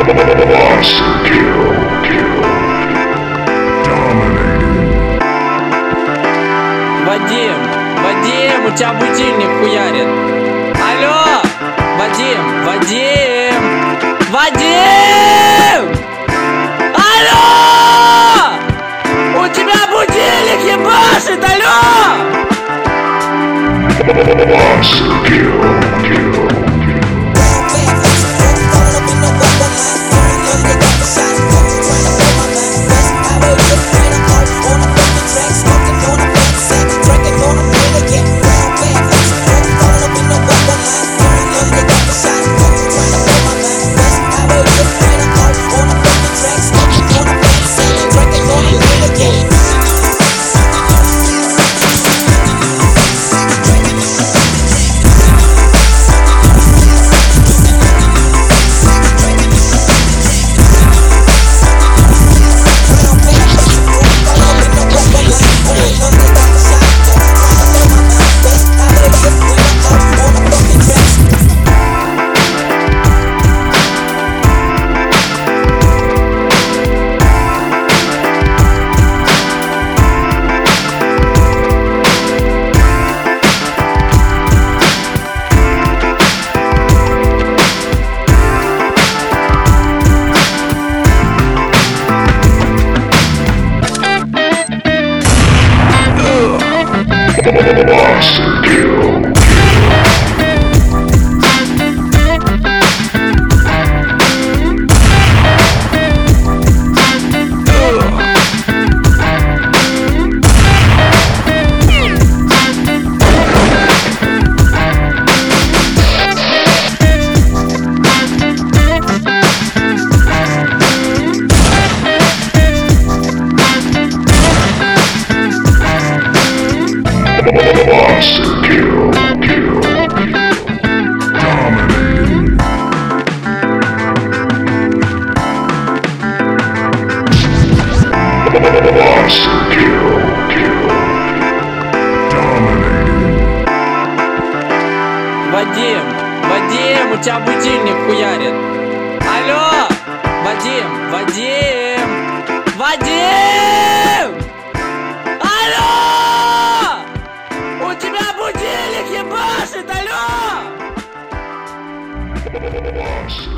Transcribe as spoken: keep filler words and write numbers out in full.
Monster kill, kill. Dominating. Вадим, Вадим, у тебя будильник хуярит. Алло, Вадим, Вадим, Вадим! Алло! У тебя будильник ебашит, алло! Monster kill, kill. Monster kill. Monster kill, kill. Dominating. Monster kill, kill. Dominating. Вадим, Вадим, у тебя будильник хуярит. Алло, Вадим, Вадим, Вадим! Алло! У тебя будильник ебашит, алло! Monster